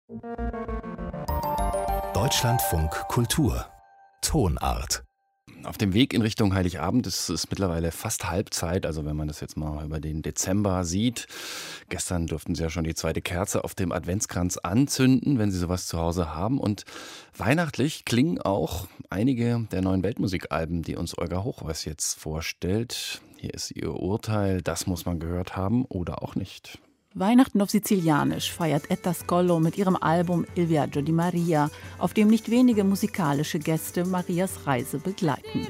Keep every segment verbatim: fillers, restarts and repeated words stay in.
Deutschlandfunk Kultur Tonart. Auf dem Weg in Richtung Heiligabend ist es mittlerweile fast Halbzeit, also wenn man das jetzt mal über den Dezember sieht. Gestern durften Sie ja schon die zweite Kerze auf dem Adventskranz anzünden, wenn Sie sowas zu Hause haben. Und weihnachtlich klingen auch einige der neuen Weltmusikalben, die uns Olga Hochhuis jetzt vorstellt. Hier ist ihr Urteil, das muss man gehört haben oder auch nicht. Weihnachten auf Sizilianisch feiert Etta Scollo mit ihrem Album Il Viaggio di Maria, auf dem nicht wenige musikalische Gäste Marias Reise begleiten.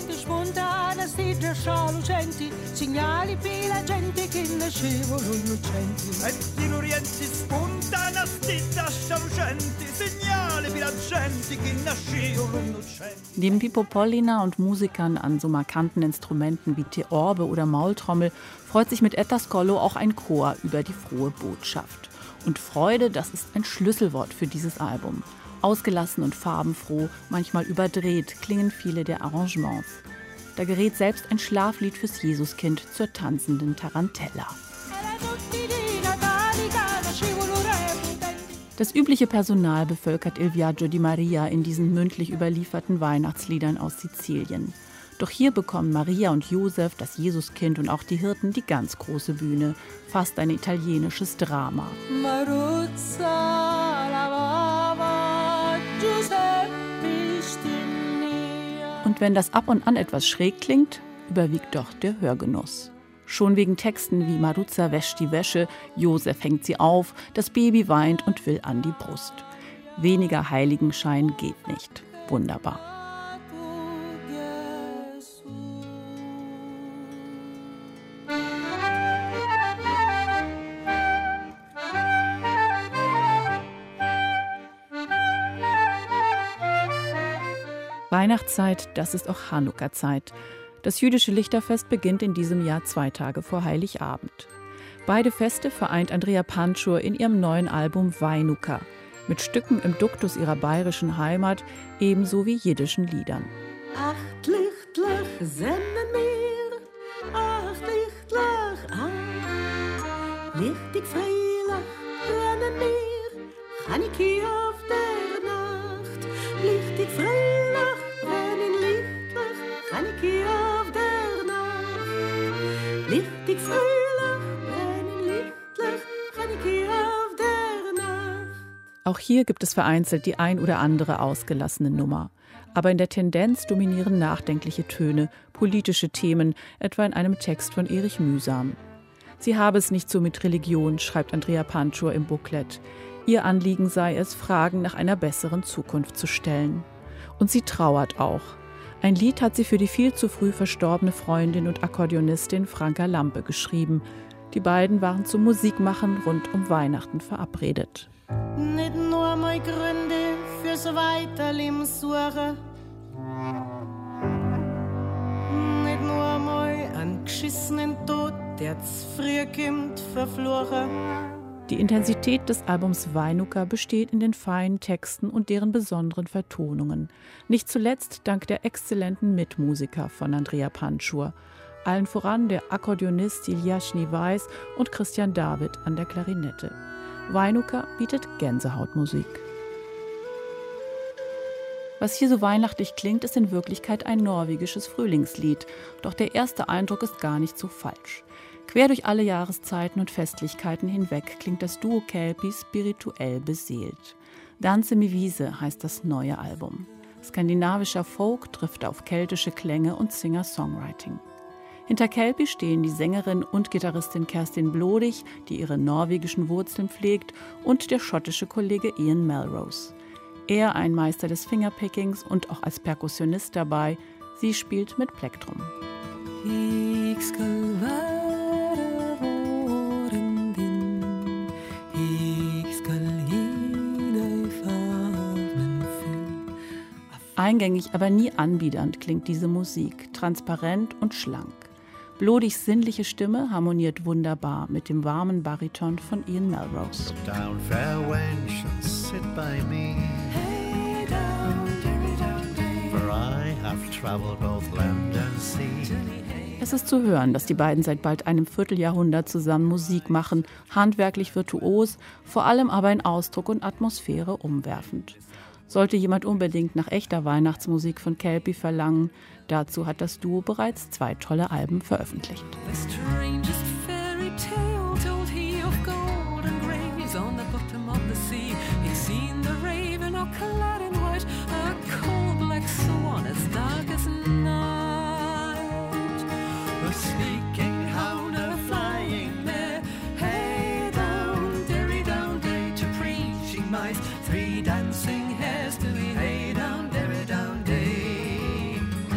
Neben Pippo Pollina und Musikern an so markanten Instrumenten wie Theorbe oder Maultrommel freut sich mit Etta Scollo auch ein Chor über die frohe Botschaft. Und Freude, das ist ein Schlüsselwort für dieses Album. Ausgelassen und farbenfroh, manchmal überdreht, klingen viele der Arrangements. Da gerät selbst ein Schlaflied fürs Jesuskind zur tanzenden Tarantella. Das übliche Personal bevölkert Il Viaggio di Maria in diesen mündlich überlieferten Weihnachtsliedern aus Sizilien. Doch hier bekommen Maria und Josef, das Jesuskind und auch die Hirten die ganz große Bühne, fast ein italienisches Drama. Und wenn das ab und an etwas schräg klingt, überwiegt doch der Hörgenuss. Schon wegen Texten wie Maruzza wäscht die Wäsche, Josef hängt sie auf, das Baby weint und will an die Brust. Weniger Heiligenschein geht nicht. Wunderbar. Weihnachtszeit, das ist auch Chanukka-Zeit. Das jüdische Lichterfest beginnt in diesem Jahr zwei Tage vor Heiligabend. Beide Feste vereint Andrea Panczur in ihrem neuen Album Weinukka, mit Stücken im Duktus ihrer bayerischen Heimat, ebenso wie jiddischen Liedern. Acht lichtlich senden mir, acht lichtlich an, lichtig freilich brennen mir, Chanukki auf der Nacht, lichtig freilich. Chanukki auf der Nacht, lichtig fröhlich, brennen lichtlich, Chanukki auf der Nacht. Auch hier gibt es vereinzelt die ein oder andere ausgelassene Nummer. Aber in der Tendenz dominieren nachdenkliche Töne, politische Themen, etwa in einem Text von Erich Mühsam. Sie habe es nicht so mit Religion, schreibt Andrea Panczur im Booklet. Ihr Anliegen sei es, Fragen nach einer besseren Zukunft zu stellen. Und sie trauert auch. Ein Lied hat sie für die viel zu früh verstorbene Freundin und Akkordeonistin Franka Lampe geschrieben. Die beiden waren zum Musikmachen rund um Weihnachten verabredet. Nicht nur meine Gründe fürs Weiterleben suchen, nicht nur mal einen geschissenen Tod, der zu früh kommt, verfluchen. Die Intensität des Albums Weinukka besteht in den feinen Texten und deren besonderen Vertonungen. Nicht zuletzt dank der exzellenten Mitmusiker von Andrea Panczur. Allen voran der Akkordeonist Ilyaschny Weiß und Christian David an der Klarinette. Weinukka bietet Gänsehautmusik. Was hier so weihnachtlich klingt, ist in Wirklichkeit ein norwegisches Frühlingslied. Doch der erste Eindruck ist gar nicht so falsch. Quer durch alle Jahreszeiten und Festlichkeiten hinweg klingt das Duo Kelpi spirituell beseelt. Danse mi Wiese heißt das neue Album. Skandinavischer Folk trifft auf keltische Klänge und Singer-Songwriting. Hinter Kelpi stehen die Sängerin und Gitarristin Kerstin Blodig, die ihre norwegischen Wurzeln pflegt, und der schottische Kollege Ian Melrose. Er ein Meister des Fingerpickings und auch als Perkussionist dabei. Sie spielt mit Plektrum. Ich skal være våren din, ich skal gi deg favnen full. Eingängig, aber nie anbiedernd klingt diese Musik, transparent und schlank. Blodigs sinnliche Stimme harmoniert wunderbar mit dem warmen Bariton von Ian Melrose. Down, fair wench, and sit by me. Hey down, derry down, day. For I have travelled both land and sea. Es ist zu hören, dass die beiden seit bald einem Vierteljahrhundert zusammen Musik machen, handwerklich virtuos, vor allem aber in Ausdruck und Atmosphäre umwerfend. Sollte jemand unbedingt nach echter Weihnachtsmusik von Kelpie verlangen, dazu hat das Duo bereits zwei tolle Alben veröffentlicht. Three dancing hares to be hey down, derry down day.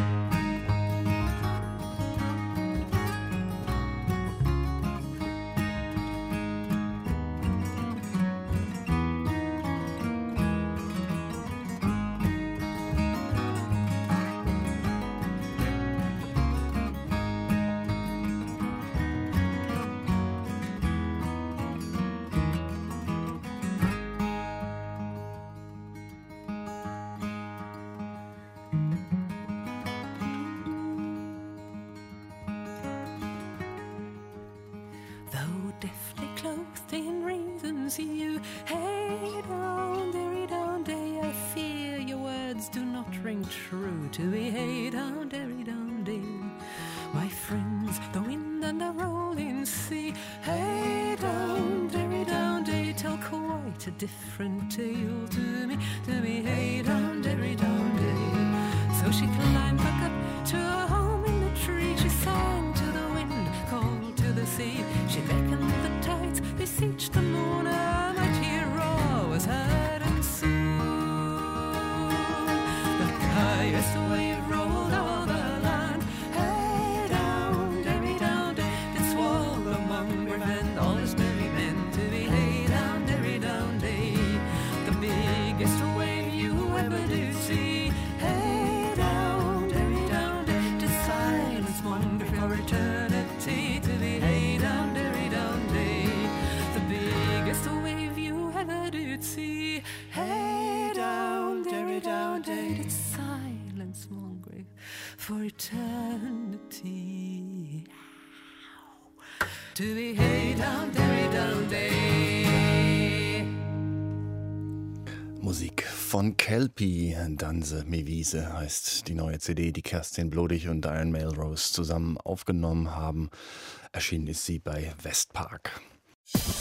Though deftly clothed in reason's hue, hey down, derry down day, I fear your words do not ring true to be hey down, derry down day. My friends, the wind and the rolling sea, hey down, derry down day, tell quite a different tale to me, to be hey down, derry down day. So she climbed back up to her home in the tree, she sang to the wind, called to the sea, she beckoned the tides, beseeched the moon, a mighty roar was heard and soon the highest wave rolled o'er the land, hey down, derry down day, did swallow the mongrel and all his merry men to be hey down, derry down day, the biggest wave you ever did see, hey down, derry down day, did silence monger for eternity to be hey down, derry down day, the biggest wave you ever did see, hey down, derry down day, did silence monger for eternity to be hey down, derry down day. Musik von Kelpie, Danse me Wiese heißt die neue C D, die Kerstin Blodig und Diane Melrose zusammen aufgenommen haben. Erschienen ist sie bei Westpark.